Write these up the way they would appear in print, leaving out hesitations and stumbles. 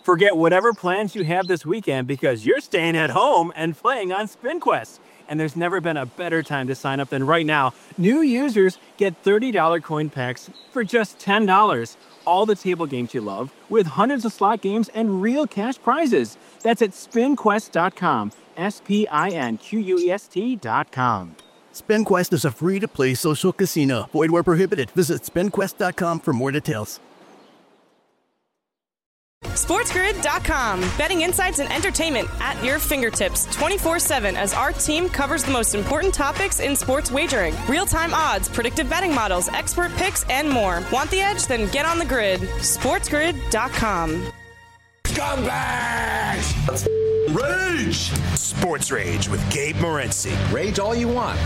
Forget whatever plans you have this weekend because you're staying at home and playing on SpinQuest. And there's never been a better time to sign up than right now. New users get $30 coin packs for just $10. All the table games you love, with hundreds of slot games and real cash prizes. That's at spinquest.com. SPINQUEST.com. SpinQuest is a free-to-play social casino. Void where prohibited. Visit spinquest.com for more details. SportsGrid.com. Betting insights and entertainment at your fingertips 24/7 as our team covers the most important topics in sports wagering. Real-time odds, predictive betting models, expert picks, and more. Want the edge? Then get on the grid. SportsGrid.com. Scumbags! Let's rage! Sports Rage with Gabe Morency. Rage all you want.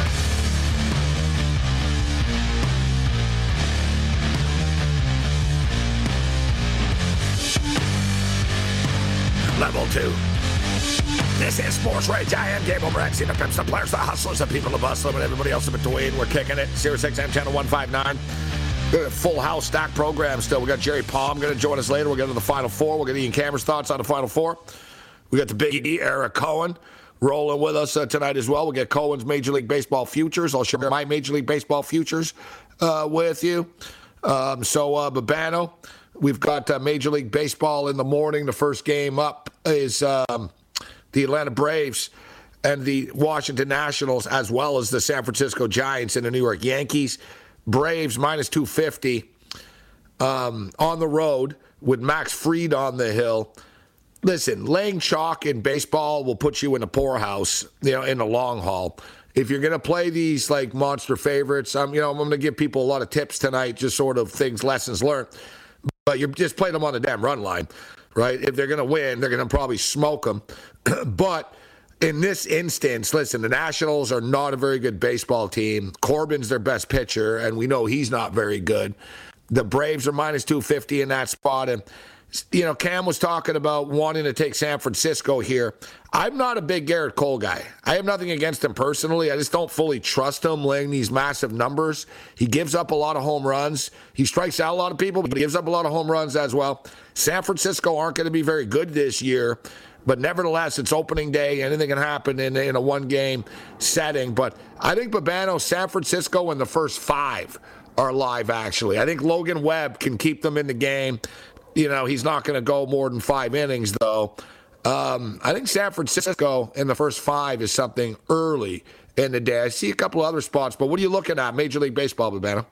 Level 2. This is Sports Rage. I am Gabe Morency. The pimps, the players, the hustlers, the people, the bustlers, and everybody else in between. We're kicking it. Sirius XM Channel 159. Full house stack program still. We got Jerry Palm going to join us later. We'll get to the Final Four. We'll get Ian Cameron's thoughts on the Final Four. We got the Big E, Eric Cohen, rolling with us tonight as well. We'll get Cohen's Major League Baseball futures. I'll share my Major League Baseball futures with you. Babano, we've got Major League Baseball in the morning. The first game up is the Atlanta Braves and the Washington Nationals, as well as the San Francisco Giants and the New York Yankees. Braves minus 250 on the road with Max Fried on the hill. Listen, laying chalk in baseball will put you in a poorhouse, in the long haul. If you're going to play these like monster favorites, I'm going to give people a lot of tips tonight, just sort of things, lessons learned. But you're just playing them on the damn run line, right? If they're going to win, they're going to probably smoke them. But in this instance, listen, the Nationals are not a very good baseball team. Corbin's their best pitcher, and we know he's not very good. The Braves are minus 250 in that spot. And, Cam was talking about wanting to take San Francisco here. I'm not a big Garrett Cole guy. I have nothing against him personally. I just don't fully trust him laying these massive numbers. He gives up a lot of home runs. He strikes out a lot of people, but he gives up a lot of home runs as well. San Francisco aren't going to be very good this year. But nevertheless, it's opening day. Anything can happen in a one-game setting. But I think Babano, San Francisco, and the first 5 are live, actually. I think Logan Webb can keep them in the game. He's not going to go more than 5 innings, though. I think San Francisco in the first 5 is something early in the day. I see a couple other spots, but what are you looking at, Major League Baseball, Babano?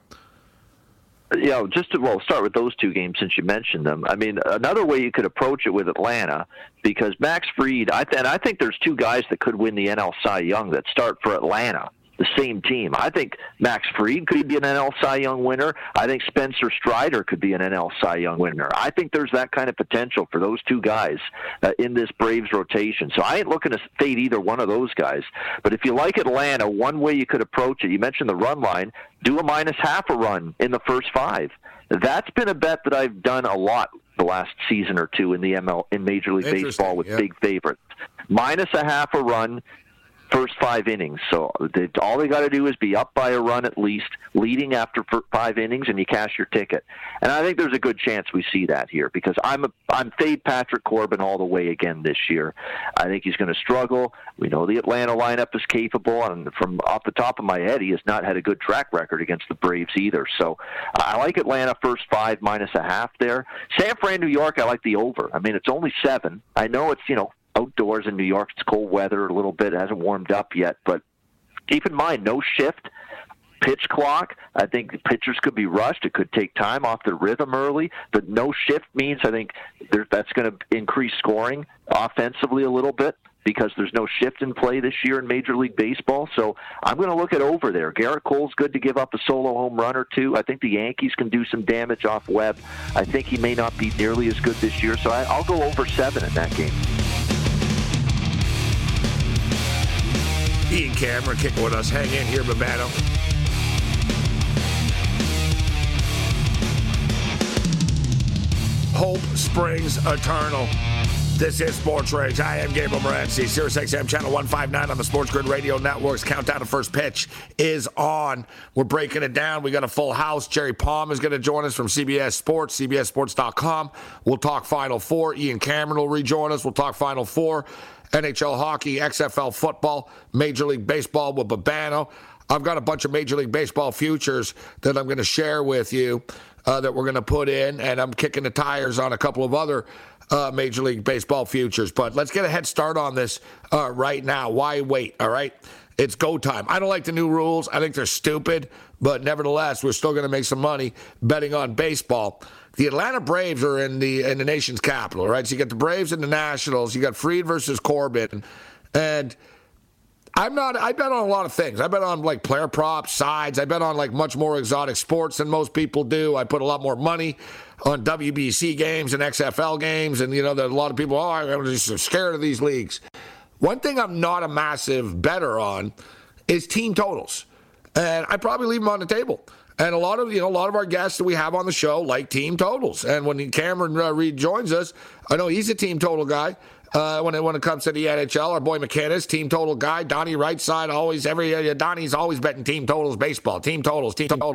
Yeah, start with those 2 games since you mentioned them. I mean, another way you could approach it with Atlanta, because Max Fried, I think there's 2 guys that could win the NL Cy Young that start for Atlanta, the same team. I think Max Fried could be an NL Cy Young winner. I think Spencer Strider could be an NL Cy Young winner. I think there's that kind of potential for those 2 guys in this Braves rotation. So I ain't looking to fade either one of those guys. But if you like Atlanta, one way you could approach it, you mentioned the run line, do a minus half a run in the first 5. That's been a bet that I've done a lot the last season or 2 in in Major League Baseball with big favorites. Minus a half a run, first 5 innings. So all they got to do is be up by a run at least, leading after 5 innings, and you cash your ticket. And I think there's a good chance we see that here because I'm fade Patrick Corbin all the way again this year. I think he's going to struggle. We know the Atlanta lineup is capable, and from off the top of my head, he has not had a good track record against the Braves either. So I like Atlanta first 5 minus a half there. San Fran, New York, I like the over. I mean, it's only 7. I know it's, outdoors in New York, it's cold weather a little bit. It hasn't warmed up yet, but keep in mind, no shift, pitch clock. I think the pitchers could be rushed. It could take time off the rhythm early, but no shift means I think that's going to increase scoring offensively a little bit because there's no shift in play this year in Major League Baseball. So I'm going to look at over there. Garrett Cole's good to give up a solo home run or 2. I think the Yankees can do some damage off Webb. I think he may not be nearly as good this year, so I'll go over 7 in that game. Ian Cameron kicking with us. Hang in here, Babano. Hope springs eternal. This is Sports Rage. I am Gabriel Morency, SiriusXM Channel 159 on the Sports Grid Radio Networks. Countdown to first pitch is on. We're breaking it down. We got a full house. Jerry Palm is going to join us from CBS Sports, CBSSports.com. We'll talk Final Four. Ian Cameron will rejoin us. We'll talk Final Four, NHL hockey, XFL football, Major League Baseball with Babano. I've got a bunch of Major League Baseball futures that I'm going to share with you that we're going to put in, and I'm kicking the tires on a couple of other Major League Baseball futures. But let's get a head start on this right now. Why wait, all right? It's go time. I don't like the new rules. I think they're stupid, but nevertheless, we're still going to make some money betting on baseball. The Atlanta Braves are in the nation's capital, right? So you got the Braves and the Nationals. You got Fried versus Corbin. And I bet on a lot of things. I bet on like player props, sides. I bet on like much more exotic sports than most people do. I put a lot more money on WBC games and XFL games. And, you know, there's a lot of people, I'm just scared of these leagues. One thing I'm not a massive bettor on is team totals. And I probably leave them on the table. And a lot of our guests that we have on the show like team totals. And when Cameron Reed joins us, I know he's a team total guy. When it comes to the NHL, our boy McKinnis, team total guy. Donnie Rightside, Donnie's always betting team totals, baseball, team totals.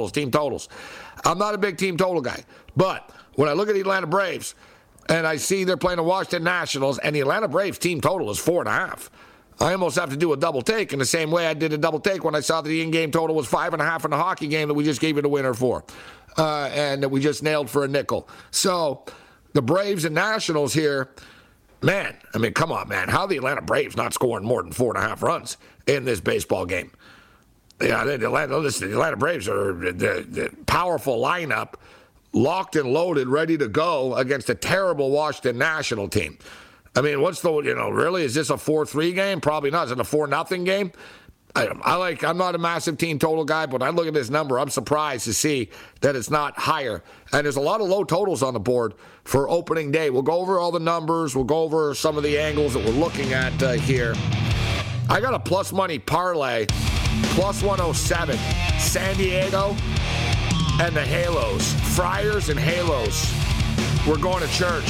I'm not a big team total guy. But when I look at the Atlanta Braves and I see they're playing the Washington Nationals and the Atlanta Braves team total is 4.5, I almost have to do a double take in the same way I did a double take when I saw that the in-game total was 5.5 in the hockey game that we just gave it a winner for and that we just nailed for a nickel. So the Braves and Nationals here, man, I mean, come on, man. How are the Atlanta Braves not scoring more than 4.5 runs in this baseball game? Yeah, the Atlanta Braves are the powerful lineup, locked and loaded, ready to go against a terrible Washington National team. I mean, really, is this a 4-3 game? Probably not. Is it a 4-0 game? I'm not a massive team total guy, but when I look at this number, I'm surprised to see that it's not higher. And there's a lot of low totals on the board for opening day. We'll go over all the numbers. We'll go over some of the angles that we're looking at here. I got a plus money parlay, plus 107, San Diego and the Halos. Friars and Halos. We're going to church.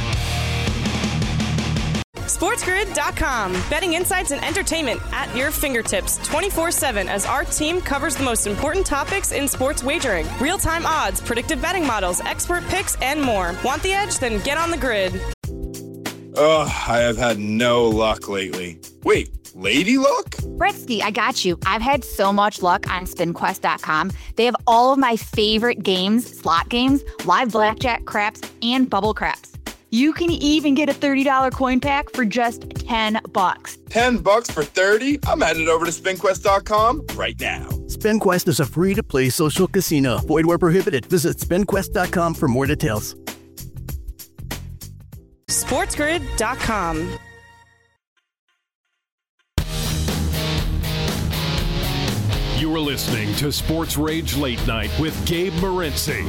SportsGrid.com. Betting insights and entertainment at your fingertips 24/7 as our team covers the most important topics in sports wagering. Real-time odds, predictive betting models, expert picks, and more. Want the edge? Then get on the grid. Ugh, I have had no luck lately. Wait, lady luck? Bretsky, I got you. I've had so much luck on SpinQuest.com. They have all of my favorite games, slot games, live blackjack, craps, and bubble craps. You can even get a $30 coin pack for just $10. $10 for 30? I'm headed over to SpinQuest.com right now. SpinQuest is a free-to-play social casino. Void where prohibited. Visit SpinQuest.com for more details. SportsGrid.com. You are listening to Sports Rage Late Night with Gabe Morency.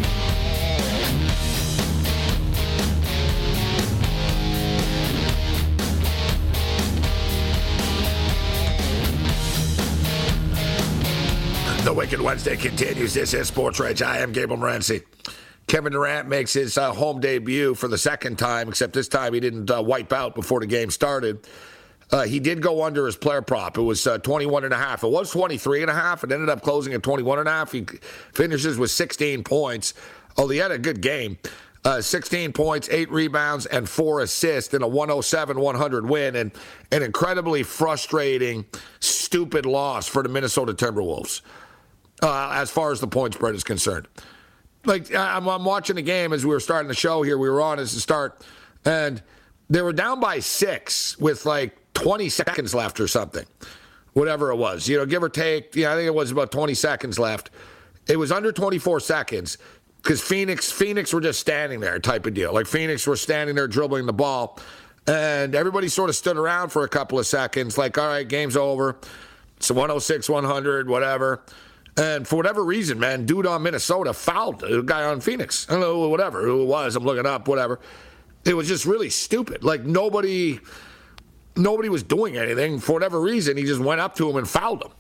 The Wicked Wednesday continues. This is Sports Rage. I am Gabriel Morency. Kevin Durant makes his home debut for the second time, except this time he didn't wipe out before the game started. He did go under his player prop. It was 21.5. It was 23.5. It ended up closing at 21.5. He finishes with 16 points. Oh, he had a good game. 16 points, 8 rebounds, and 4 assists in a 107-100 win, and an incredibly frustrating, stupid loss for the Minnesota Timberwolves as far as the point spread is concerned. Like, I'm watching the game as we were starting the show here. We were on as the start, and they were down by 6 with like 20 seconds left or something, whatever it was. You know, give or take, I think it was about 20 seconds left. It was under 24 seconds. Because Phoenix were just standing there type of deal. Like Phoenix were standing there dribbling the ball. And everybody sort of stood around for a couple of seconds. Like, all right, game's over. It's 106-100, whatever. And for whatever reason, man, dude on Minnesota fouled a guy on Phoenix. I don't know, whatever, who it was. I'm looking up, whatever. It was just really stupid. Like, nobody was doing anything. For whatever reason, he just went up to him and fouled him.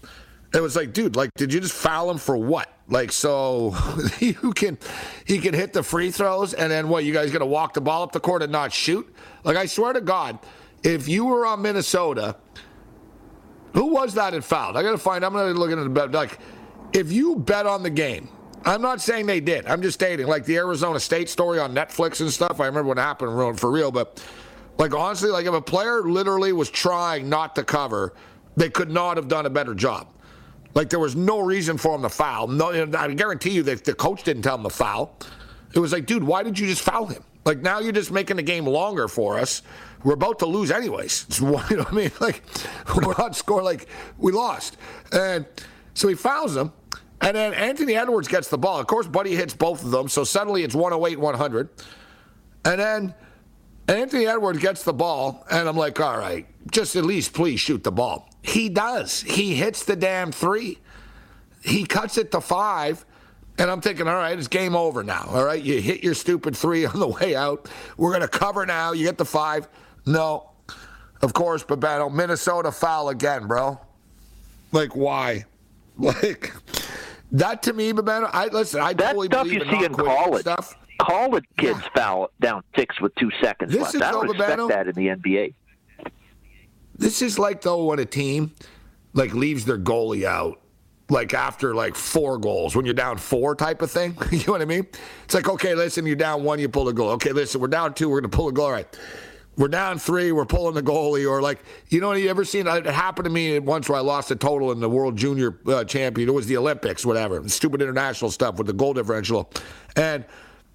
It was like, dude, like, did you just foul him for what? Like, so he can hit the free throws, and then what, you guys going to walk the ball up the court and not shoot? Like, I swear to God, if you were on Minnesota, who was that that fouled? I'm going to look at it, like, if you bet on the game, I'm not saying they did. I'm just stating, like the Arizona State story on Netflix and stuff. I remember what happened for real, but like honestly, like if a player literally was trying not to cover, they could not have done a better job. Like there was no reason for him to foul. No, I guarantee you that the coach didn't tell him to foul. It was like, dude, why did you just foul him? Like now you're just making the game longer for us. We're about to lose anyways. You know what I mean? Like we're not scoring. Like we lost, and so he fouls him. And then Anthony Edwards gets the ball. Of course, Buddy hits both of them, so suddenly it's 108-100. And then Anthony Edwards gets the ball, and I'm like, all right, just at least please shoot the ball. He does. He hits the damn three. He cuts it to 5, and I'm thinking, all right, it's game over now. All right, you hit your stupid 3 on the way out. We're going to cover now. You get the 5. No. Of course, Babano, Minnesota foul again, bro. Like, why? Like... That to me, Babano, I totally stuff believe you see in college. Stuff. College kids foul down 6 with 2 seconds left. I don't respect that in the NBA. This is like though when a team like leaves their goalie out, like after like 4 goals, when you're down 4 type of thing. You know what I mean? It's like, okay, listen, you're down 1, you pull a goal. Okay, listen, we're down 2, we're gonna pull a goal. All right. We're down 3, we're pulling the goalie, or like, you know, you ever seen, it happened to me once where I lost a total in the World Junior Champion. It was the Olympics, whatever, stupid international stuff with the goal differential. And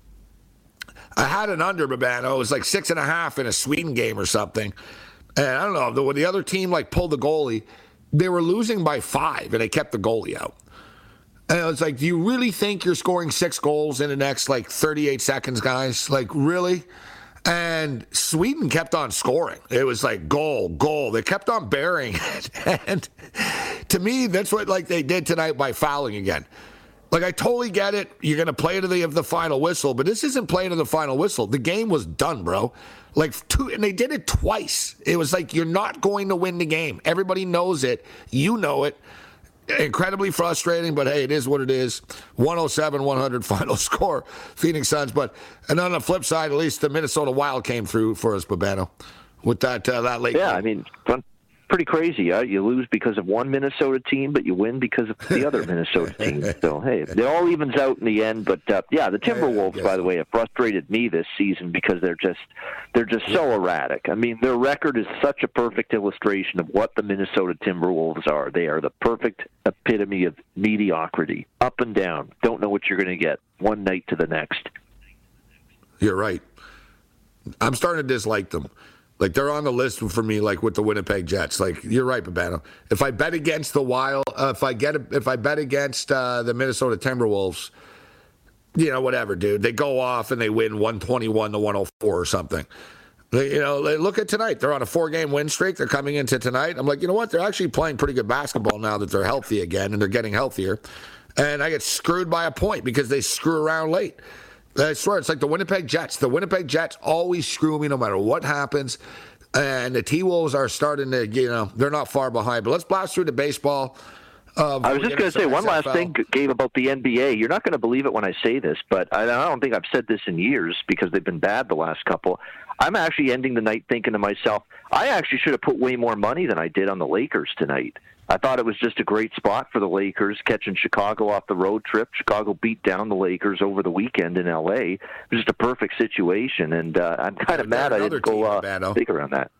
I had an under, Babano. It was like 6.5 in a Sweden game or something. And I don't know, when the other team like pulled the goalie, they were losing by 5 and they kept the goalie out. And it was like, do you really think you're scoring 6 goals in the next like 38 seconds, guys? Like, really? And Sweden kept on scoring. It was like goal. They kept on burying it. And to me, that's what like they did tonight by fouling again. Like I totally get it. You're going to play to the final whistle, but this isn't playing to the final whistle. The game was done, bro. Like and they did it twice. It was like you're not going to win the game. Everybody knows it. You know it. Incredibly frustrating, but hey, it is what it is. 107-100 final score, Phoenix Suns. And on the flip side, at least the Minnesota Wild came through for us, Babano, with that late. Yeah, I mean, pretty crazy. You lose because of one Minnesota team, but you win because of the other Minnesota team. So, hey, it all evens out in the end. But, yeah, the Timberwolves, by the way, have frustrated me this season because they're just so erratic. I mean, their record is such a perfect illustration of what the Minnesota Timberwolves are. They are the perfect epitome of mediocrity, up and down. Don't know what you're going to get one night to the next. You're right. I'm starting to dislike them. Like, they're on the list for me, like, with the Winnipeg Jets. Like, you're right, Babano. If I bet against the Wild, if I bet against the Minnesota Timberwolves, you know, whatever, dude. They go off and they win 121-104 or something. Look at tonight. They're on a 4-game win streak. They're coming into tonight. I'm like, you know what? They're actually playing pretty good basketball now that they're healthy again, and they're getting healthier. And I get screwed by a point because they screw around late. I swear, it's like the Winnipeg Jets. The Winnipeg Jets always screw me no matter what happens. And the T-Wolves are starting to, they're not far behind. But let's blast through the baseball. I was just going to say one last thing, Gabe, about the NBA. You're not going to believe it when I say this, but I don't think I've said this in years because they've been bad the last couple. I'm actually ending the night thinking to myself, I actually should have put way more money than I did on the Lakers tonight. I thought it was just a great spot for the Lakers, catching Chicago off the road trip. Chicago beat down the Lakers over the weekend in L.A. It was just a perfect situation, and I'm kind of mad I didn't go big around that.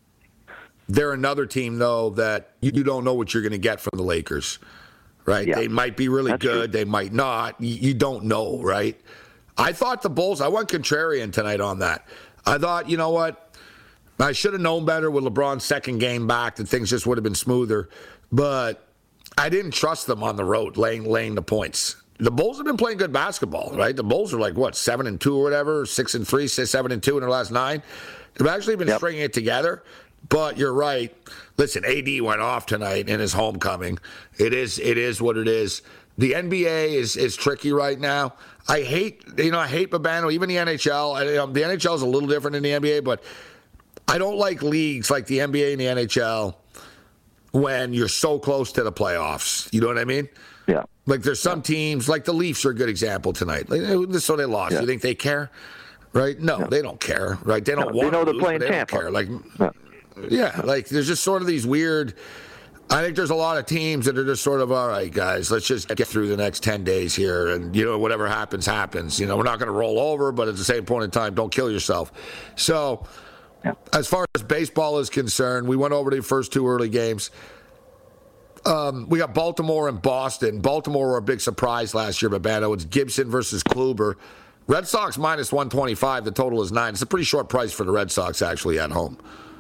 They're another team, though, that you don't know what you're going to get from the Lakers, right? Yeah. They might be really good. True. They might not. You don't know, right? I thought the Bulls, I went contrarian tonight on that. I thought, you know what? I should have known better with LeBron's second game back that things just would have been smoother. But I didn't trust them on the road, laying the points. The Bulls have been playing good basketball, right? The Bulls are like, 7-2 or whatever, 6-3, 7-2 in their last 9. They've actually been stringing it together. But you're right. Listen, AD went off tonight in his homecoming. It is what it is. The NBA is tricky right now. I hate Babano, even the NHL. The NHL is a little different than the NBA, but I don't like leagues like the NBA and the NHL when you're so close to the playoffs. You know what I mean? Yeah. Like there's some teams, like the Leafs are a good example tonight. Like, so they lost. Yeah. You think they care? Right? No, they don't care. Right? They don't want they know to they're lose, playing but they Tampa. don't care. Like, yeah, like there's just sort of these weird. I think there's a lot of teams that are just sort of, all right, guys, let's just get through the next 10 days here, and whatever happens, happens. We're not going to roll over, but at the same point in time, don't kill yourself. So, as far as baseball is concerned, we went over the first two early games. We got Baltimore and Boston. Baltimore were a big surprise last year, Babano. It's Gibson versus Kluber. Red Sox minus 125. The total is 9. It's a pretty short price for the Red Sox, actually, at home.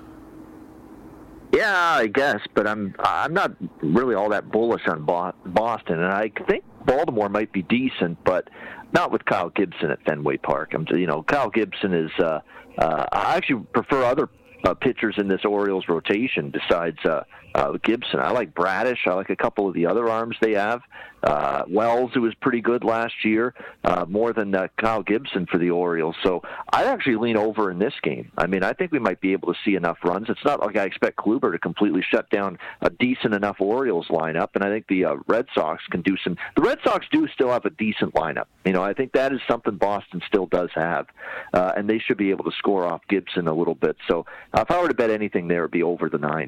Yeah, I guess, but I'm not really all that bullish on Boston, and I think Baltimore might be decent, but not with Kyle Gibson at Fenway Park. Kyle Gibson is. I actually prefer other pitchers in this Orioles rotation besides Gibson. I like Bradish. I like a couple of the other arms they have. Wells, who was pretty good last year, more than Kyle Gibson for the Orioles. So I'd actually lean over in this game. I mean, I think we might be able to see enough runs. It's not like I expect Kluber to completely shut down a decent enough Orioles lineup, and I think the Red Sox can do some. The Red Sox do still have a decent lineup. I think that is something Boston still does have, and they should be able to score off Gibson a little bit. So if I were to bet anything there, it would be over the 9.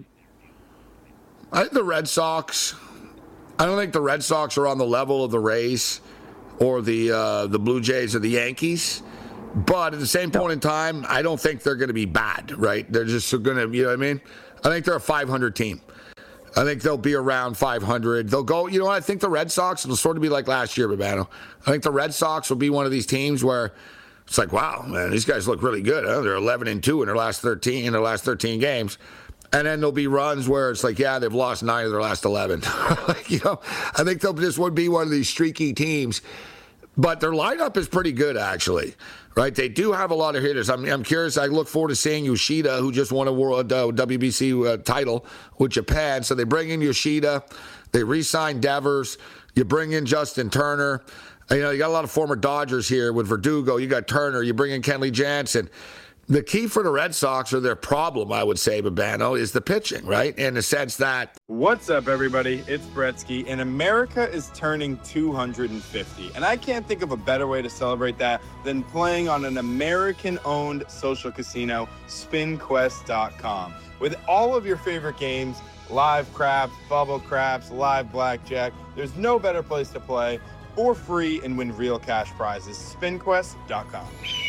I think the Red Sox. I don't think the Red Sox are on the level of the Rays or the Blue Jays or the Yankees. But at the same point in time, I don't think they're going to be bad, right? They're just going to, you know what I mean? I think they're a 500 team. I think they'll be around 500. They'll go, I think the Red Sox will sort of be like last year, Babano. I think the Red Sox will be one of these teams where it's like, wow, man, these guys look really good. Huh? They're 11-2 in their last 13 games. And then there'll be runs where it's like, yeah, they've lost 9 of their last 11. I think they'll just would be one of these streaky teams. But their lineup is pretty good, actually. Right? They do have a lot of hitters. I'm curious. I look forward to seeing Yoshida, who just won a World WBC title with Japan. So they bring in Yoshida. They re-sign Devers. You bring in Justin Turner. You got a lot of former Dodgers here with Verdugo. You got Turner. You bring in Kenley Jansen. The key for the Red Sox, or their problem, I would say, Babano, is the pitching, right? In the sense that... What's up, everybody? It's Bretsky, and America is turning 250. And I can't think of a better way to celebrate that than playing on an American-owned social casino, SpinQuest.com. With all of your favorite games, live craps, bubble craps, live blackjack, there's no better place to play for free and win real cash prizes. SpinQuest.com.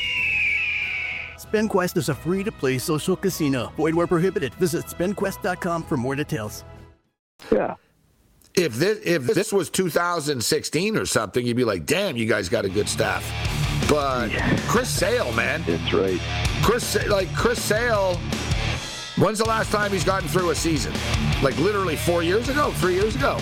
SpinQuest is a free-to-play social casino. Void where prohibited. Visit SpinQuest.com for more details. Yeah. If this was 2016 or something, you'd be like, damn, you guys got a good staff. But Chris Sale, man. That's right. Chris Sale, when's the last time he's gotten through a season? Like literally 4 years ago, 3 years ago.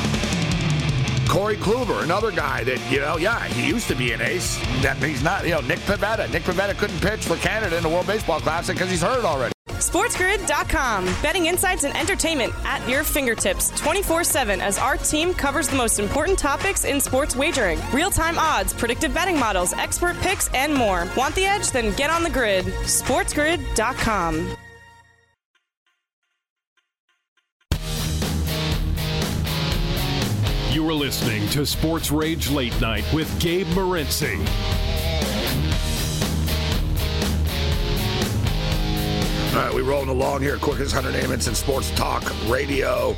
Corey Kluber, another guy that, he used to be an ace. That he's not, Nick Pivetta. Nick Pivetta couldn't pitch for Canada in the World Baseball Classic because he's hurt already. SportsGrid.com. Betting insights and entertainment at your fingertips 24/7 as our team covers the most important topics in sports wagering. Real-time odds, predictive betting models, expert picks, and more. Want the edge? Then get on the grid. SportsGrid.com. You are listening to Sports Rage Late Night with Gabe Morency. All right, we're rolling along here. Quickest 100 Aments in Sports Talk Radio.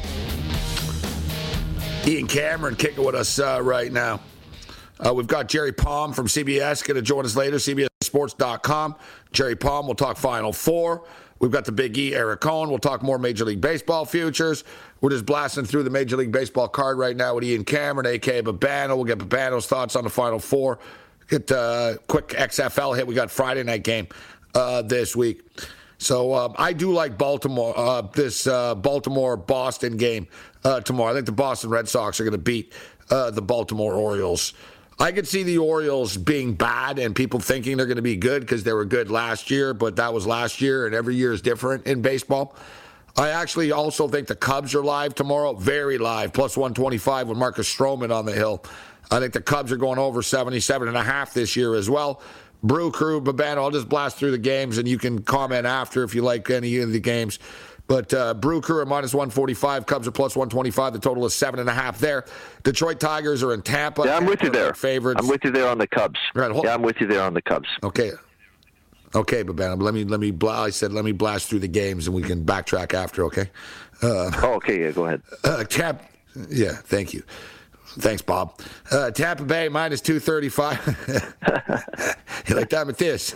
Ian Cameron kicking with us right now. We've got Jerry Palm from CBS going to join us later, CBSSports.com. Jerry Palm will talk Final Four. We've got the Big E, Eric Cohen. We'll talk more Major League Baseball futures. We're just blasting through the Major League Baseball card right now with Ian Cameron, a.k.a. Babano. We'll get Babano's thoughts on the Final Four. Get a quick XFL hit. We got Friday night game this week. So I do like Baltimore, this Baltimore-Boston game tomorrow. I think the Boston Red Sox are going to beat the Baltimore Orioles. I could see the Orioles being bad and people thinking they're going to be good because they were good last year, but that was last year, and every year is different in baseball. I actually also think the Cubs are live tomorrow, very live, plus 125 with Marcus Stroman on the hill. I think the Cubs are going over 77.5 this year as well. Brew Crew, Babano, I'll just blast through the games, and you can comment after if you like any of the games. But Brew Crew are minus 145. Cubs are plus 125. The total is 7.5 there. Detroit Tigers are in Tampa. Yeah, I'm with you there. Favorites. I'm with you there on the Cubs. Right, I'm with you there on the Cubs. Okay, Babano. Let me. I said let me blast through the games and we can backtrack after. Okay. Okay. Yeah, go ahead. Yeah. Thank you. Thanks, Bob. Tampa Bay minus 235. You like that, Matthias?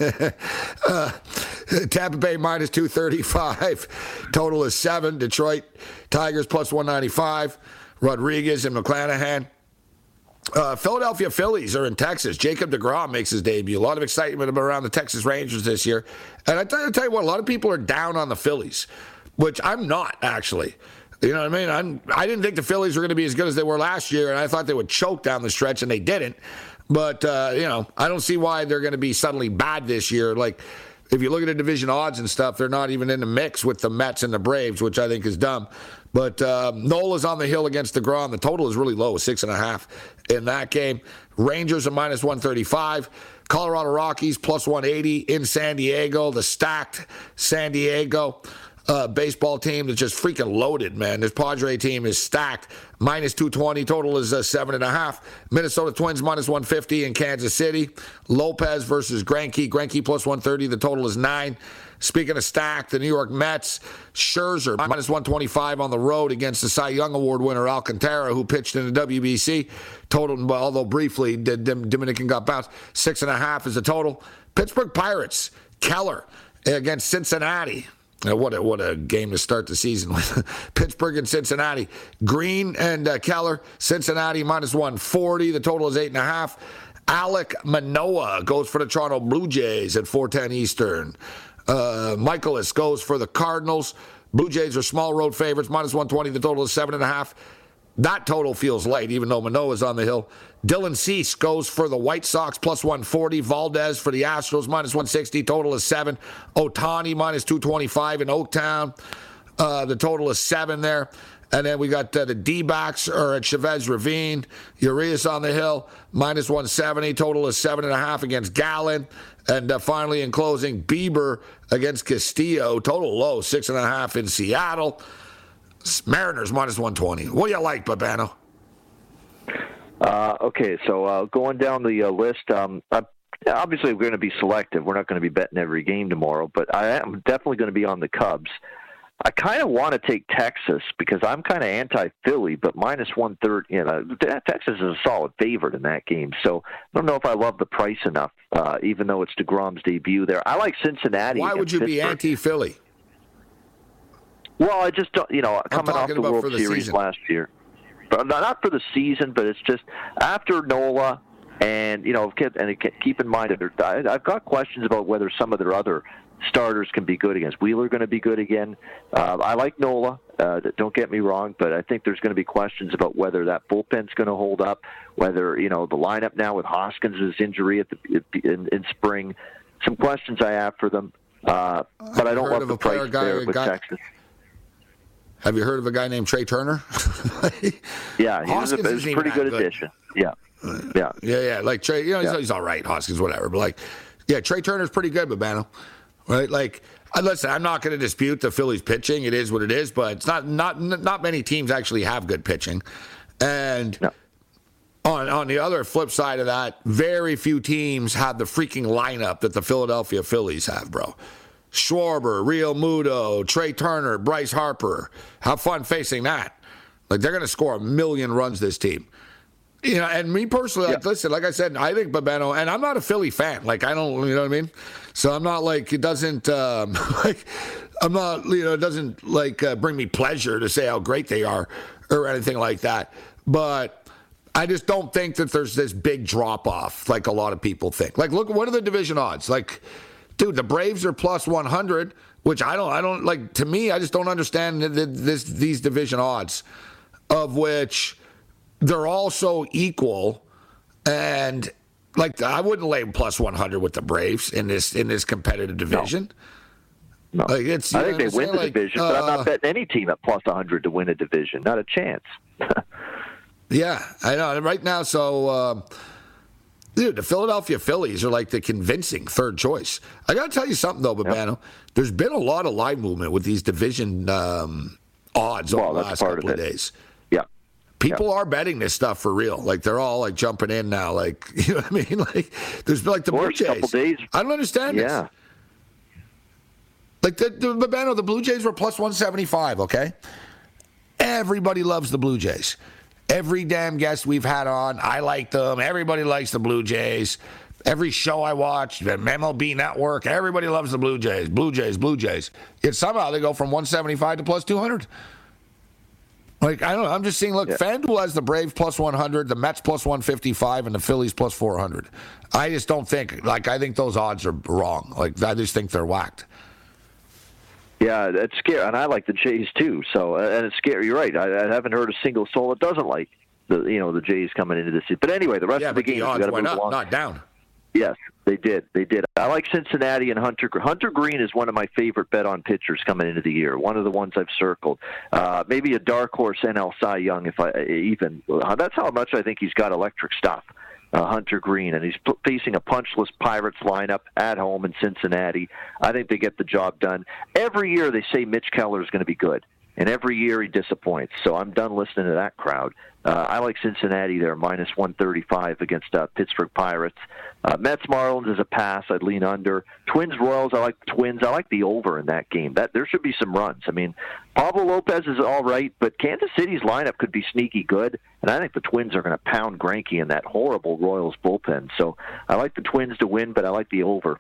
Tampa Bay minus 235. Total is 7. Detroit Tigers plus 195. Rodriguez and McClanahan. Philadelphia Phillies are in Texas. Jacob deGrom makes his debut. A lot of excitement around the Texas Rangers this year. And I tell you what, a lot of people are down on the Phillies, which I'm not, actually. You know what I mean? I didn't think the Phillies were going to be as good as they were last year, and I thought they would choke down the stretch, and they didn't. But, I don't see why they're going to be suddenly bad this year. Like, if you look at the division odds and stuff, they're not even in the mix with the Mets and the Braves, which I think is dumb. But Nola's on the hill against DeGrom. The total is really low, 6.5 in that game. Rangers are minus 135. Colorado Rockies plus 180 in San Diego. The stacked San Diego baseball team that's just freaking loaded, man. This Padre team is stacked. Minus 220. Total is 7.5. Minnesota Twins minus 150 in Kansas City. Lopez versus Greinke. Greinke plus 130. The total is 9. Speaking of stacked, the New York Mets, Scherzer minus 125 on the road against the Cy Young Award winner Alcantara, who pitched in the WBC. Total, although briefly, Dominican got bounced. 6.5 is the total. Pittsburgh Pirates, Keller against Cincinnati. What a game to start the season with. Pittsburgh and Cincinnati. Green and Keller. Cincinnati minus 140. The total is 8.5. Alek Manoah goes for the Toronto Blue Jays at 4:10 Eastern. Michaelis goes for the Cardinals. Blue Jays are small road favorites, minus 120. The total is 7.5. That total feels light, even though Manoah's on the hill. Dylan Cease goes for the White Sox, plus 140. Valdez for the Astros, minus 160. Total is 7. Ohtani, minus 225 in Oaktown. The total is 7 there. And then we got the D-backs are at Chavez Ravine. Urias on the hill, minus 170. Total is 7.5 against Gallen. And finally, in closing, Bieber against Castillo. Total low, 6.5 in Seattle. Mariners minus 120. What do you like, Babano? Okay, so going down the list, obviously we're going to be selective. We're not going to be betting every game tomorrow, but I am definitely going to be on the Cubs. I kind of want to take Texas because I'm kind of anti-Philly, but minus 130. Texas is a solid favorite in that game. So I don't know if I love the price enough, even though it's DeGrom's debut there. I like Cincinnati. Why would you be anti-Philly? Well, I just don't, coming off the World Series last year. But not for the season, but it's just after Nola, and keep in mind, I've got questions about whether some of their other starters can be good against. Wheeler going to be good again. I like Nola, don't get me wrong, but I think there's going to be questions about whether that bullpen's going to hold up, whether, the lineup now with Hoskins' injury in spring. Some questions I have for them, but I don't love the price there with Texas. Have you heard of a guy named Trey Turner? Yeah, he was a pretty good addition. Yeah. Like Trey, he's all right, Hoskins, whatever. But Trey Turner's pretty good, Babano. Right? Listen, I'm not going to dispute the Phillies pitching. It is what it is, but it's not many teams actually have good pitching. And on the other flip side of that, very few teams have the freaking lineup that the Philadelphia Phillies have, bro. Schwarber, Real Muto, Trey Turner, Bryce Harper. Have fun facing that. They're going to score 1 million runs, this team. And me personally, listen, like I said, I think Babano, and I'm not a Philly fan. I don't, you know what I mean? So I'm not it doesn't, I'm not, it doesn't bring me pleasure to say how great they are or anything like that. But I just don't think that there's this big drop off like a lot of people think. Look, what are the division odds? Dude, the Braves are plus 100, which I don't to me, I just don't understand these division odds, of which they're all so equal. And I wouldn't lay plus 100 with the Braves in this competitive division. No. I think they win the division, but I'm not betting any team at plus 100 to win a division. Not a chance. Yeah, I know. Right now, so Dude, the Philadelphia Phillies are like the convincing third choice. I got to tell you something, though, Babano. Yep. There's been a lot of line movement with these division odds over the last couple of days. Yeah. People are betting this stuff for real. Like, they're all, like, jumping in now. Like, you know what I mean? Like, there's been, like, the Blue Jays. Couple days. I don't understand this. Like, Babano, the Blue Jays were plus 175, okay? Everybody loves the Blue Jays. Every damn guest we've had on, I like them. Everybody likes the Blue Jays. Every show I watch, the MLB Network, everybody loves the Blue Jays. Blue Jays, Blue Jays. Yet somehow they go from 175 to plus 200. Like, I don't know. I'm just seeing, look, FanDuel has the Braves plus 100, the Mets plus 155, and the Phillies plus 400. I just don't think, like, I think those odds are wrong. Like, I just think they're whacked. Yeah, that's scary, and I like the Jays too. So, and it's scary. You're right. I haven't heard a single soul that doesn't like the Jays coming into this. But anyway, the rest of the game, the odds went up, not down. Yes, they did. I like Cincinnati and Hunter. Hunter Green is one of my favorite bet-on pitchers coming into the year. One of the ones I've circled. Maybe a dark horse NL Cy Young. That's how much I think he's got electric stuff. Hunter Green, and he's facing a punchless Pirates lineup at home in Cincinnati. I think they get the job done. Every year they say Mitch Keller is going to be good, and every year he disappoints. So I'm done listening to that crowd. I like Cincinnati there, minus 135 against Pittsburgh Pirates. Mets Marlins is a pass. I'd lean under. Twins Royals, I like the Twins. I like the over in that game. There should be some runs. I mean, Pablo Lopez is all right, but Kansas City's lineup could be sneaky good, and I think the Twins are going to pound Greinke in that horrible Royals bullpen. So I like the Twins to win, but I like the over.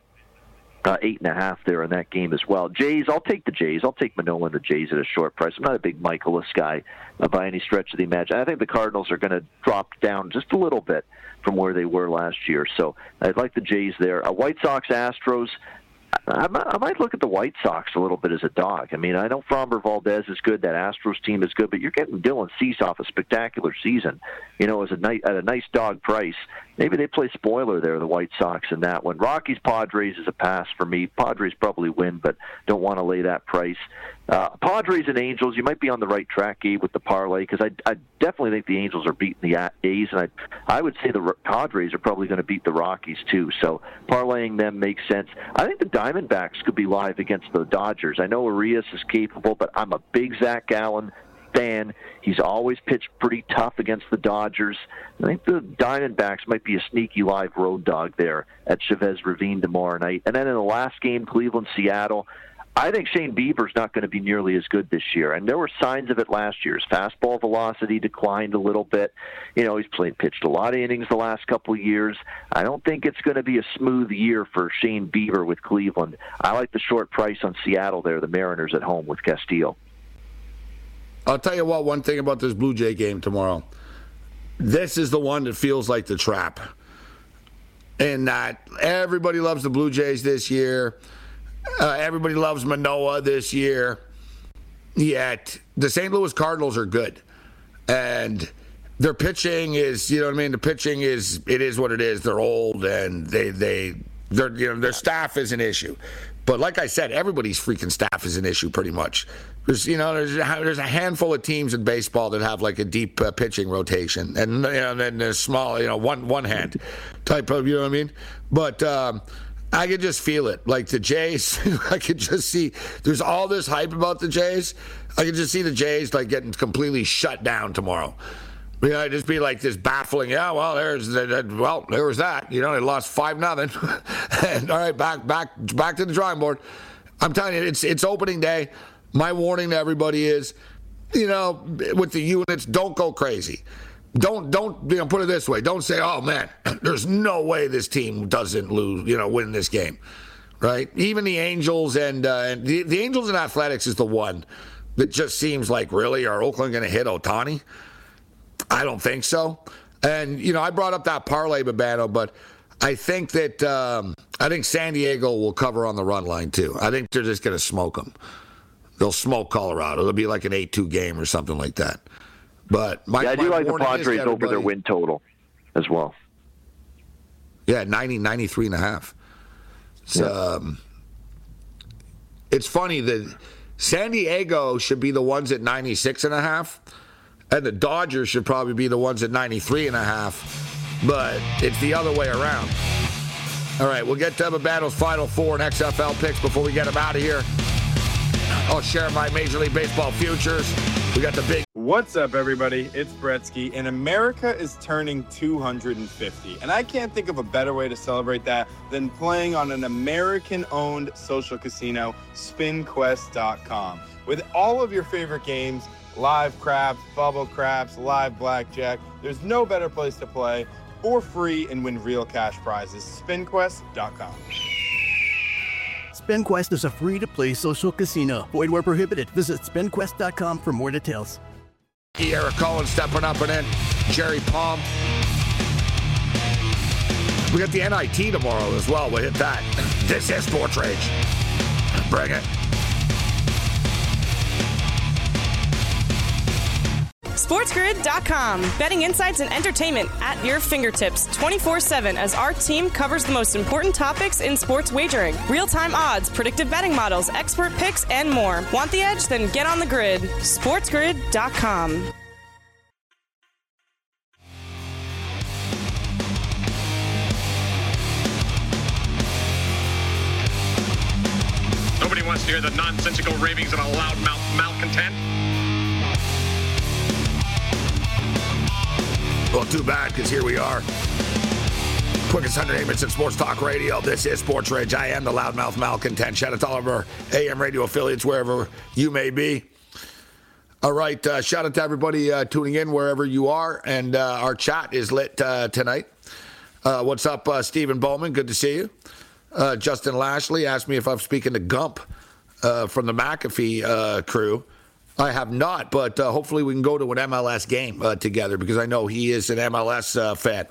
8.5 there in that game as well. Jays, I'll take the Jays. I'll take Manoah and the Jays at a short price. I'm not a big Michaelis guy by any stretch of the imagination. I think the Cardinals are going to drop down just a little bit from where they were last year. So I'd like the Jays there. White Sox, Astros. I might look at the White Sox a little bit as a dog. I mean, I know Framber Valdez is good, that Astros team is good, but you're getting Dylan Cease off a spectacular season, as at a nice dog price. Maybe they play spoiler there, the White Sox, in that one. Rockies, Padres is a pass for me. Padres probably win, but don't want to lay that price. Padres and Angels, you might be on the right track, Gabe, with the parlay, because I definitely think the Angels are beating the A's, and I would say the Padres are probably going to beat the Rockies too, so parlaying them makes sense. I think the Diamondbacks could be live against the Dodgers. I know Arias is capable, but I'm a big Zach Gallen fan. He's always pitched pretty tough against the Dodgers. I think the Diamondbacks might be a sneaky live road dog there at Chavez Ravine tomorrow night. And then in the last game, Cleveland-Seattle, I think Shane Bieber's not going to be nearly as good this year, and there were signs of it last year. His fastball velocity declined a little bit. He's pitched a lot of innings the last couple of years. I don't think it's going to be a smooth year for Shane Bieber with Cleveland. I like the short price on Seattle there, the Mariners at home with Castillo. I'll tell you what, one thing about this Blue Jay game tomorrow. This is the one that feels like the trap. And that everybody loves the Blue Jays this year. Everybody loves Manoah this year. Yet the St. Louis Cardinals are good. And their pitching is, the pitching is what it is. They're old and their staff is an issue. But like I said, everybody's freaking staff is an issue pretty much. There's a handful of teams in baseball that have like a deep pitching rotation, and then there's small, one hand type of, you know what I mean? But I could just feel it. Like the Jays, I could just see there's all this hype about the Jays. I could just see the Jays like getting completely shut down tomorrow. It'd just be like this baffling. Yeah, well, there was that. They lost 5-0, and all right, back to the drawing board. I'm telling you, it's opening day. My warning to everybody is, with the units, don't go crazy. Don't put it this way. Don't say, oh man, there's no way this team doesn't win this game, right? Even the Angels and the Angels and Athletics is the one that just seems like, really, are Oakland going to hit Ohtani? I don't think so. And, I brought up that parlay, Babano, but I think that San Diego will cover on the run line, too. I think they're just going to smoke them. They'll smoke Colorado. It'll be like an 8-2 game or something like that. But I do like the Padres over their win total as well. Yeah, 93.5. It's funny that San Diego should be the ones at 96.5. And the Dodgers should probably be the ones at 93.5. but it's the other way around. All right, we'll get to Babano's Final Four and XFL picks before we get him out of here. I'll share my Major League Baseball futures. We got the big... What's up, everybody? It's Bretsky, and America is turning 250. And I can't think of a better way to celebrate that than playing on an American-owned social casino, SpinQuest.com. With all of your favorite games, live craps, bubble craps, live blackjack, there's no better place to play for free and win real cash prizes. SpinQuest.com. SpinQuest is a free-to-play social casino. Void where prohibited. Visit SpinQuest.com for more details. Eric Cohen stepping up and in. Jerry Palm. We got the NIT tomorrow as well. We'll hit that. This is Sports Rage. Bring it. SportsGrid.com. Betting insights and entertainment at your fingertips 24/7 as our team covers the most important topics in sports wagering. Real-time odds, predictive betting models, expert picks, and more. Want the edge? Then get on the grid. SportsGrid.com. Nobody wants to hear the nonsensical ravings of a loudmouth malcontent. Well, too bad, because here we are. Quickest 108 minutes in sports talk radio. This is Sports Rage. I am the loudmouth malcontent. Shout out to all of our AM radio affiliates, wherever you may be. All right, shout out to everybody tuning in wherever you are. And our chat is lit tonight. What's up, Stephen Bowman? Good to see you. Justin Lashley asked me if I'm speaking to Gump from the McAfee crew. I have not, but hopefully we can go to an MLS game together because I know he is an MLS fan.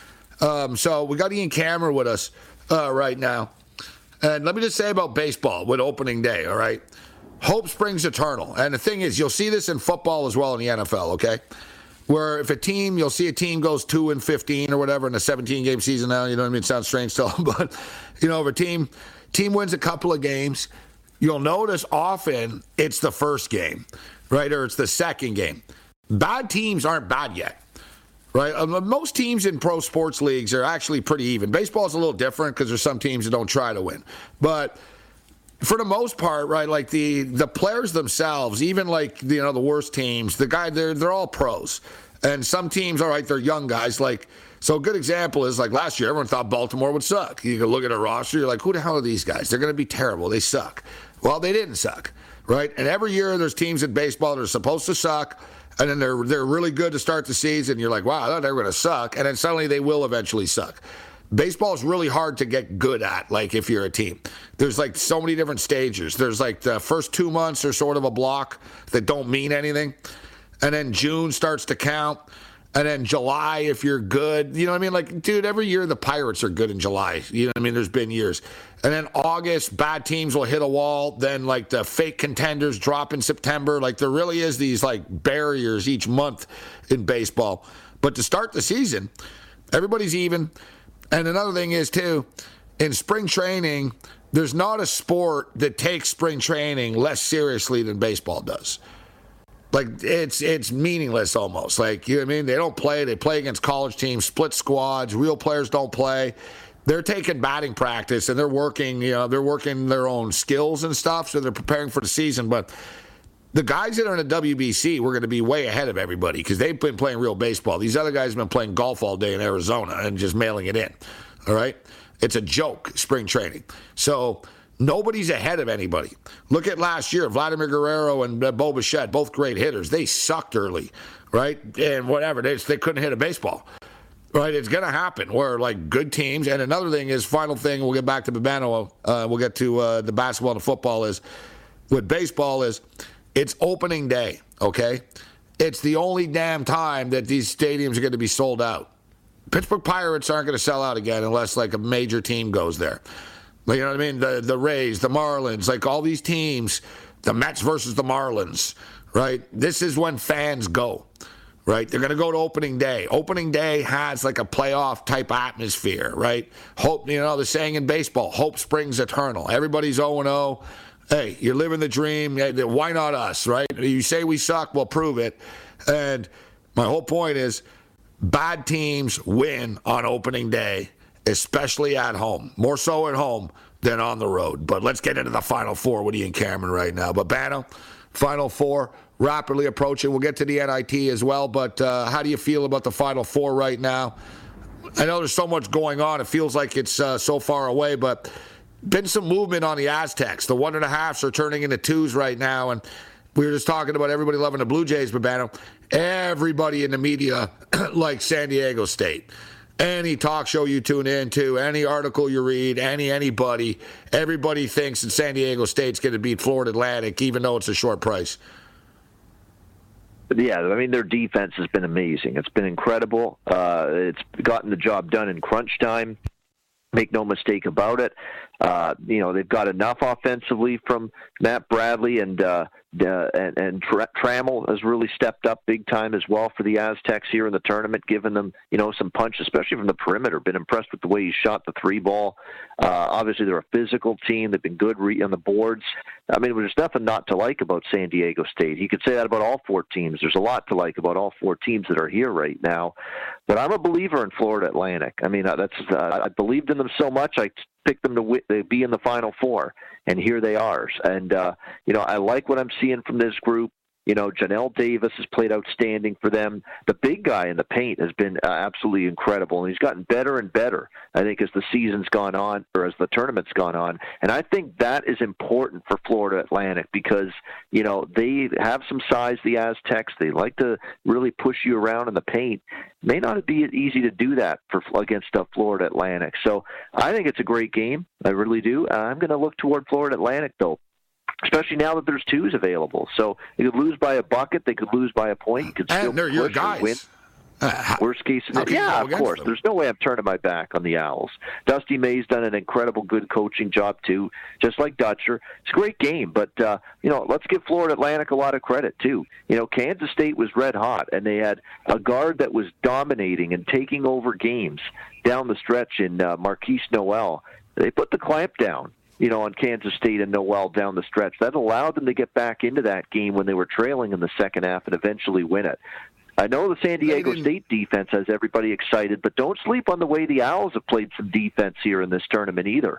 So we got Ian Cameron with us right now. And let me just say about baseball with opening day, all right? Hope springs eternal. And the thing is, you'll see this in football as well in the NFL, okay? Where if you'll see a team goes 2-15 or whatever in a 17-game season now, you know what I mean? It sounds strange still, but, you know, if a team wins a couple of games, you'll notice often it's the first game, right? Or it's the second game. Bad teams aren't bad yet, right? Most teams in pro sports leagues are actually pretty even. Baseball is a little different because there's some teams that don't try to win. But for the most part, right, like the players themselves, even like, you know, the worst teams, they're all pros. And some teams, all right, they're young guys. Like, so a good example is like last year, everyone thought Baltimore would suck. You can look at a roster, you're like, who the hell are these guys? They're going to be terrible. They suck. Well, they didn't suck, right? And every year there's teams in baseball that are supposed to suck, and then they're really good to start the season. You're like, wow, I thought they were going to suck, and then suddenly they will eventually suck. Baseball is really hard to get good at, like, if you're a team. There's, like, so many different stages. There's, like, the first 2 months are sort of a block that don't mean anything, and then June starts to count, and then July, if you're good, you know what I mean? Like, dude, every year the Pirates are good in July. You know what I mean? There's been years. And then August, bad teams will hit a wall. Then, like, the fake contenders drop in September. Like, there really is these, like, barriers each month in baseball. But to start the season, everybody's even. And another thing is, too, in spring training, there's not a sport that takes spring training less seriously than baseball does. Like, it's meaningless almost. Like, you know what I mean? They don't play. They play against college teams, split squads. Real players don't play. They're taking batting practice, and they're working their own skills and stuff, so they're preparing for the season. But the guys that are in the WBC, we're going to be way ahead of everybody because they've been playing real baseball. These other guys have been playing golf all day in Arizona and just mailing it in, all right? It's a joke, spring training. So nobody's ahead of anybody. Look at last year, Vladimir Guerrero and Bo Bichette, both great hitters. They sucked early, right? And whatever, they couldn't hit a baseball, right? It's going to happen where, like, good teams. And another thing is, final thing, we'll get back to Babano. We'll get to the basketball and the football is, with baseball is, it's opening day, okay? It's the only damn time that these stadiums are going to be sold out. Pittsburgh Pirates aren't going to sell out again unless, like, a major team goes there. You know what I mean? The Rays, the Marlins, like all these teams, the Mets versus the Marlins, right? This is when fans go, right? They're going to go to opening day. Opening day has like a playoff type atmosphere, right? Hope, you know, the saying in baseball, hope springs eternal. Everybody's 0-0. Hey, you're living the dream. Why not us, right? You say we suck, we'll prove it. And my whole point is, bad teams win on opening day, especially at home. More so at home than on the road. But let's get into the Final Four, Woody and Cameron, right now. But Bano, Final Four, rapidly approaching. We'll get to the NIT as well, but how do you feel about the Final Four right now? I know there's so much going on. It feels like it's so far away, but been some movement on the Aztecs. The 1.5s are turning into 2s right now, and we were just talking about everybody loving the Blue Jays, but Bano, everybody in the media likes San Diego State. Any talk show you tune into, any article you read, anybody, everybody thinks that San Diego State's going to beat Florida Atlantic, even though it's a short price. Yeah, I mean, their defense has been amazing. It's been incredible. It's gotten the job done in crunch time. Make no mistake about it. They've got enough offensively from Matt Bradley, and Trammell has really stepped up big time as well for the Aztecs here in the tournament, giving them, some punch, especially from the perimeter. Been impressed with the way he shot the 3-ball. Obviously, they're a physical team. They've been good on the boards. I mean, there's nothing not to like about San Diego State. You could say that about all 4 teams. There's a lot to like about all 4 teams that are here right now. But I'm a believer in Florida Atlantic. I mean, I believed in them so much, I picked them to be in the Final Four, and here they are. And, I like what I'm seeing from this group. Janelle Davis has played outstanding for them. The big guy in the paint has been absolutely incredible, and he's gotten better and better, I think, as the season's gone on, or as the tournament's gone on. And I think that is important for Florida Atlantic because, they have some size, the Aztecs. They like to really push you around in the paint. May not be easy to do that against Florida Atlantic. So I think it's a great game. I really do. I'm going to look toward Florida Atlantic, though, especially now that there's 2s available. So you could lose by a bucket. They could lose by a point. You could still they're your guys. Win. Worst case scenario. Yeah, of course. There's no way I'm turning my back on the Owls. Dusty May's done an incredible good coaching job, too, just like Dutcher. It's a great game, but, let's give Florida Atlantic a lot of credit, too. Kansas State was red hot, and they had a guard that was dominating and taking over games down the stretch in Marquise Noel. They put the clamp down on Kansas State and Noel down the stretch. That allowed them to get back into that game when they were trailing in the second half and eventually win it. I know the San Diego State defense has everybody excited, but don't sleep on the way the Owls have played some defense here in this tournament either.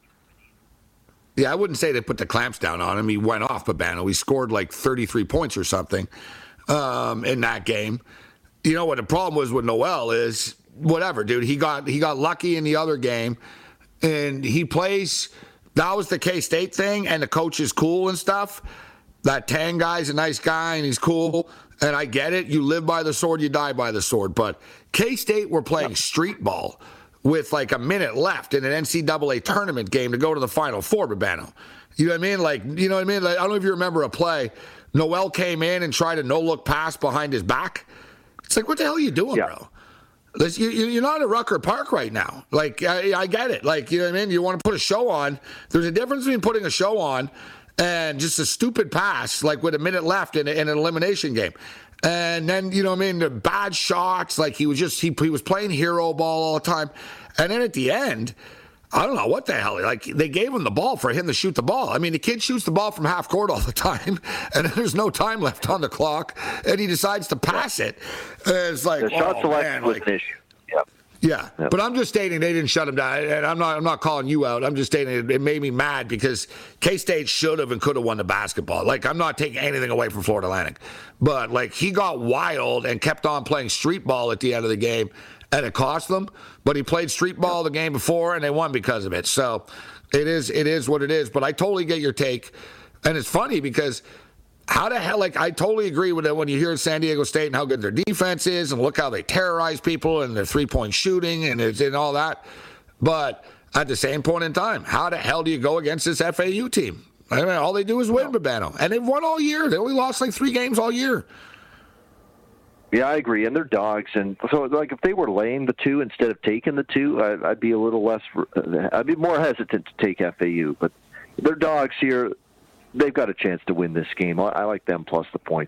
Yeah, I wouldn't say they put the clamps down on him. He went off Babano. He scored like 33 points or something in that game. What the problem was with Noel is, whatever, dude. He got lucky in the other game, and he plays. That was the K-State thing, and the coach is cool and stuff. That Tang guy's a nice guy, and he's cool, and I get it. You live by the sword, you die by the sword. But K-State were playing street ball with like a minute left in an NCAA tournament game to go to the Final Four, Babano. You know what I mean? Like, I don't know if you remember a play. Noel came in and tried a no-look pass behind his back. It's like, what the hell are you doing, bro? You're not at Rucker Park right now. Like, I get it. Like, you know what I mean? You want to put a show on. There's a difference between putting a show on and just a stupid pass, like with a minute left in an elimination game. And then, the bad shots, like he was playing hero ball all the time. And then at the end, I don't know what the hell. Like, they gave him the ball for him to shoot the ball. I mean, the kid shoots the ball from half court all the time, and there's no time left on the clock, and he decides to pass it. And it's like, the shot selection was an issue. Yeah, but I'm just stating they didn't shut him down, and I'm not calling you out. I'm just stating it made me mad because K-State should have and could have won the basketball. Like, I'm not taking anything away from Florida Atlantic, but like he got wild and kept on playing street ball at the end of the game, and it cost them. But he played street ball the game before, and they won because of it. So it is what it is. But I totally get your take, and it's funny because. How the hell, I totally agree with it when you hear San Diego State and how good their defense is and look how they terrorize people and their three-point shooting and all that. But at the same point in time, how the hell do you go against this FAU team? I mean, all they do is win, Babano. And they've won all year. They only lost like 3 games all year. Yeah, I agree. And they're dogs. And so, like, if they were laying the 2 instead of taking the 2, I'd be I'd be more hesitant to take FAU. But they're dogs here. They've got a chance to win this game. I like them plus the points.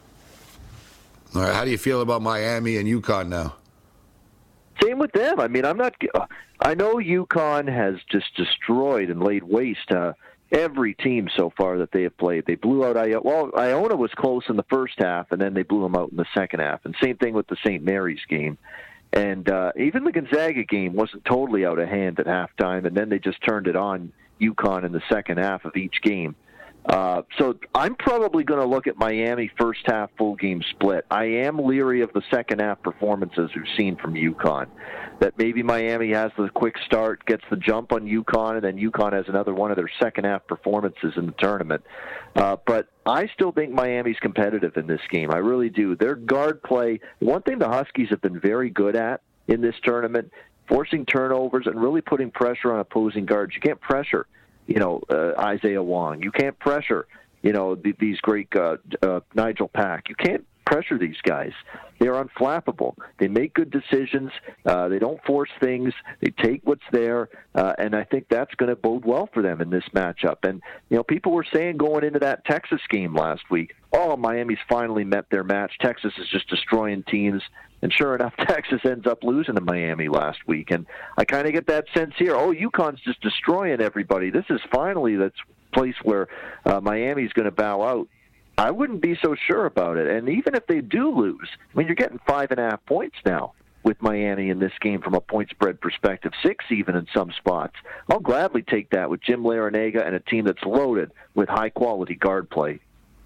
All right, how do you feel about Miami and UConn now? Same with them. I mean, I know UConn has just destroyed and laid waste every team so far that they have played. They blew out Iona. Well, Iona was close in the first half, and then they blew them out in the second half. And same thing with the St. Mary's game. And even the Gonzaga game wasn't totally out of hand at halftime, and then they just turned it on UConn in the second half of each game. So I'm probably going to look at Miami first half full game split. I am leery of the second half performances we've seen from UConn. That maybe Miami has the quick start, gets the jump on UConn, and then UConn has another one of their second half performances in the tournament. But I still think Miami's competitive in this game. I really do. Their guard play, one thing the Huskies have been very good at in this tournament, forcing turnovers and really putting pressure on opposing guards. You can't pressure Isaiah Wong. You can't pressure, these great Nigel Pack. You can't pressure these guys. They're unflappable. They make good decisions. They don't force things. They take what's there, and I think that's going to bode well for them in this matchup. And, people were saying going into that Texas game last week, Miami's finally met their match. Texas is just destroying teams. And sure enough, Texas ends up losing to Miami last week. And I kind of get that sense here. UConn's just destroying everybody. This is finally that place where Miami's going to bow out. I wouldn't be so sure about it. And even if they do lose, you're getting 5.5 points now with Miami in this game from a point spread perspective, 6 even in some spots. I'll gladly take that with Jim Larrañaga and a team that's loaded with high-quality guard play.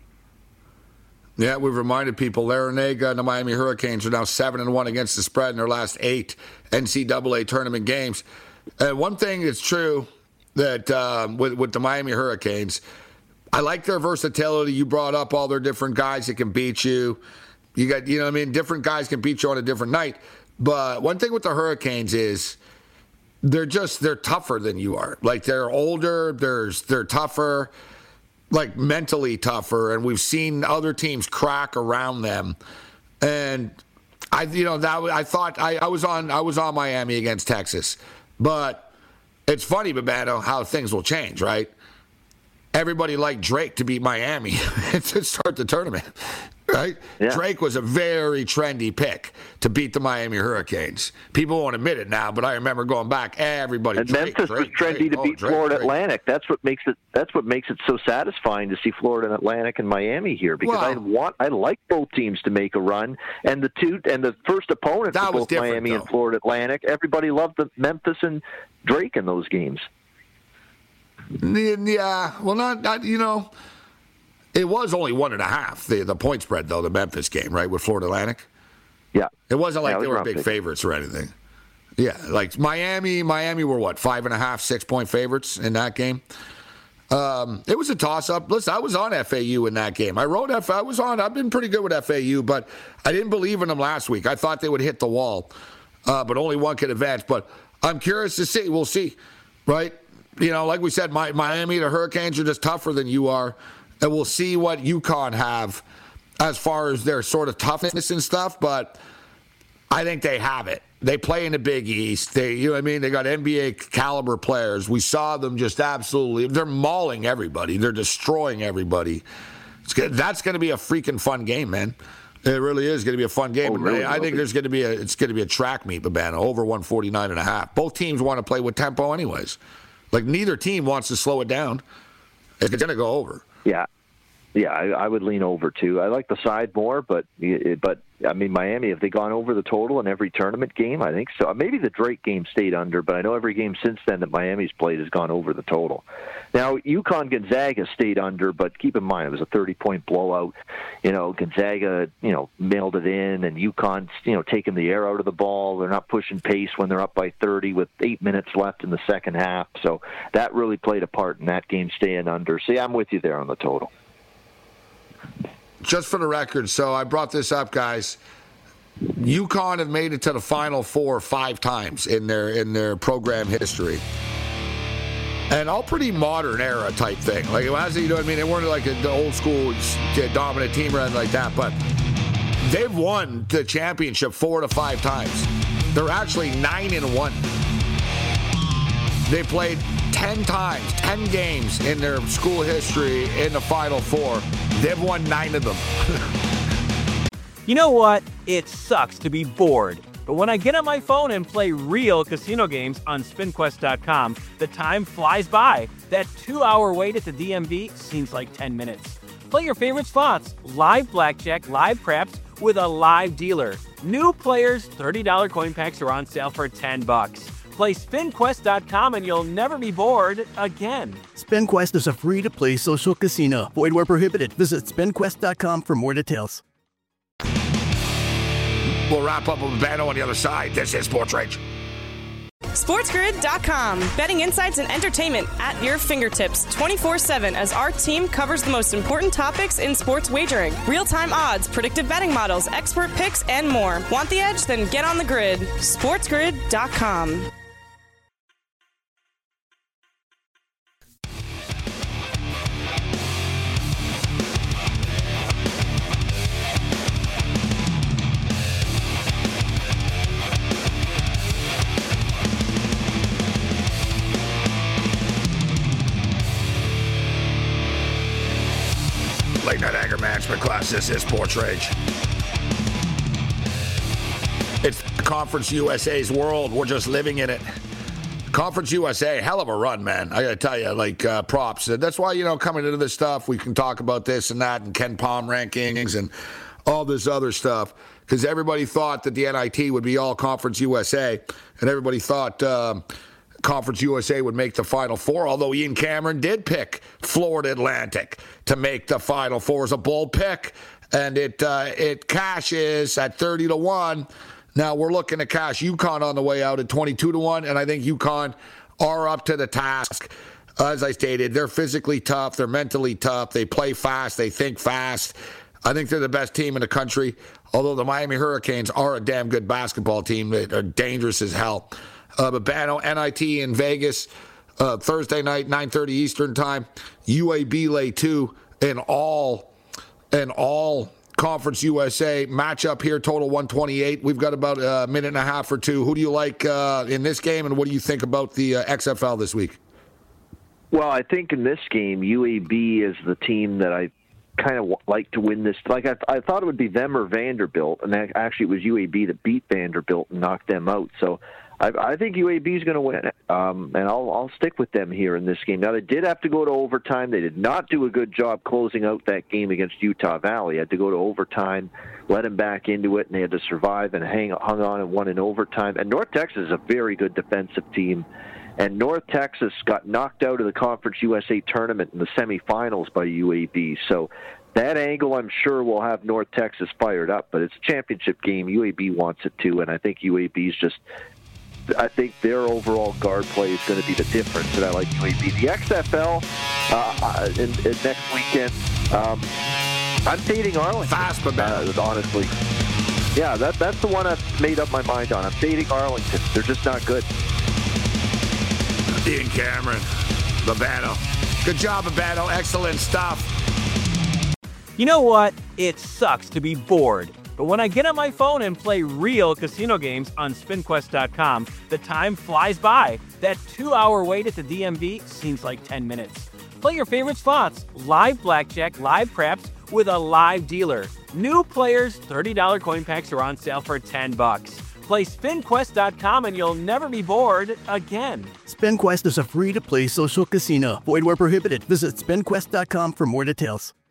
Yeah, we've reminded people Larrañaga and the Miami Hurricanes are now 7-1 against the spread in their last 8 NCAA tournament games. One thing that's true that with the Miami Hurricanes, I like their versatility. You brought up all their different guys that can beat you. You got, different guys can beat you on a different night. But one thing with the Hurricanes is they're tougher than you are. Like, they're older, they're tougher, like mentally tougher, and we've seen other teams crack around them. And I thought I was on Miami against Texas, but it's funny, Babano, how things will change, right? Everybody liked Drake to beat Miami to start the tournament, right? Yeah. Drake was a very trendy pick to beat the Miami Hurricanes. People won't admit it now, but I remember going back, everybody. And Memphis was trendy to beat Florida Atlantic. That's what makes it so satisfying to see Florida Atlantic and Miami here, because I like both teams to make a run. And the first opponents of both Miami and Florida Atlantic, everybody loved the Memphis and Drake in those games. Yeah, well, not it was only 1.5, the point spread, though, the Memphis game, right, with Florida Atlantic? Yeah. It wasn't like they were big favorites or anything. Yeah, like Miami were what, 5.5, 6-point favorites in that game? It was a toss-up. Listen, I was on FAU in that game. I've been pretty good with FAU, but I didn't believe in them last week. I thought they would hit the wall, but only one could advance. But I'm curious to see. We'll see, right? Like we said, Miami, the Hurricanes are just tougher than you are. And we'll see what UConn have as far as their sort of toughness and stuff. But I think they have it. They play in the Big East. They got NBA caliber players. We saw them just absolutely. They're mauling everybody. They're destroying everybody. That's going to be a freaking fun game, man. It really is going to be a fun game. Really, I think it's going to be a track meet, Babano, over 149.5. Both teams want to play with tempo anyways. Like, neither team wants to slow it down. It's going to go over. Yeah, I would lean over, too. I like the side more, but Miami, have they gone over the total in every tournament game? I think so. Maybe the Drake game stayed under, but I know every game since then that Miami's played has gone over the total. Now, UConn-Gonzaga stayed under, but keep in mind, it was a 30-point blowout. Gonzaga, mailed it in, and UConn's, taking the air out of the ball. They're not pushing pace when they're up by 30 with 8 minutes left in the second half. So that really played a part in that game staying under. See, I'm with you there on the total. Just for the record, so I brought this up, guys. UConn have made it to the Final Four 5 times in their program history. And all pretty modern era type thing. Like, they weren't like the old school dominant team or anything like that, but they've won the championship 4 to 5 times. They're actually 9-1. They played 10 times, 10 games in their school history in the Final Four. They've won 9 of them. You know what? It sucks to be bored. But when I get on my phone and play real casino games on SpinQuest.com, the time flies by. That 2-hour wait at the DMV seems like 10 minutes. Play your favorite slots, live blackjack, live craps with a live dealer. New players, $30 coin packs are on sale for $10. Play SpinQuest.com and you'll never be bored again. SpinQuest is a free-to-play social casino. Void where prohibited. Visit SpinQuest.com for more details. We'll wrap up with Babano on the other side. This is Sports Rage. SportsGrid.com. Betting insights and entertainment at your fingertips 24/7 as our team covers the most important topics in sports wagering. Real-time odds, predictive betting models, expert picks, and more. Want the edge? Then get on the grid. SportsGrid.com. Late Night Anger Management Class. This is Sports Rage. It's Conference USA's world. We're just living in it. Conference USA, hell of a run, man. I got to tell you, props. That's why, coming into this stuff, we can talk about this and that and Ken Palm rankings and all this other stuff. Because everybody thought that the NIT would be all Conference USA. And everybody thought Conference USA would make the Final Four, although Ian Cameron did pick Florida Atlantic to make the Final Four as a bold pick, and it cashes at 30-1. Now we're looking to cash UConn on the way out at 22-1, and I think UConn are up to the task. As I stated, they're physically tough, they're mentally tough, they play fast, they think fast. I think they're the best team in the country, although the Miami Hurricanes are a damn good basketball team. They're dangerous as hell. Babano, NIT in Vegas, Thursday night, 9:30 Eastern time. UAB lay 2 in all Conference USA matchup here. Total 128. We've got about a minute and a half or two. Who do you like in this game, and what do you think about the XFL this week? Well, I think in this game, UAB is the team that I kind of like to win this. Like I thought it would be them or Vanderbilt, and actually it was UAB that beat Vanderbilt and knocked them out. So I think UAB is going to win it, and I'll stick with them here in this game. Now, they did have to go to overtime. They did not do a good job closing out that game against Utah Valley. Had to go to overtime, let them back into it, and they had to survive and hung on and won in overtime. And North Texas is a very good defensive team, and North Texas got knocked out of the Conference USA tournament in the semifinals by UAB. So that angle, I'm sure, will have North Texas fired up, but it's a championship game. UAB wants it too, and I think UAB's just... I think their overall guard play is going to be the difference, and I like UAB. The XFL in next weekend, I'm fading Arlington. Fast, but honestly. Yeah, that's the one I've made up my mind on. I'm fading Arlington. They're just not good. Ian Cameron, Babano. Good job, Babano. Excellent stuff. You know what? It sucks to be bored. But when I get on my phone and play real casino games on SpinQuest.com, the time flies by. That 2-hour wait at the DMV seems like 10 minutes. Play your favorite slots, live blackjack, live craps with a live dealer. New players, $30 coin packs are on sale for $10. Play SpinQuest.com and you'll never be bored again. SpinQuest is a free-to-play social casino. Void where prohibited. Visit SpinQuest.com for more details.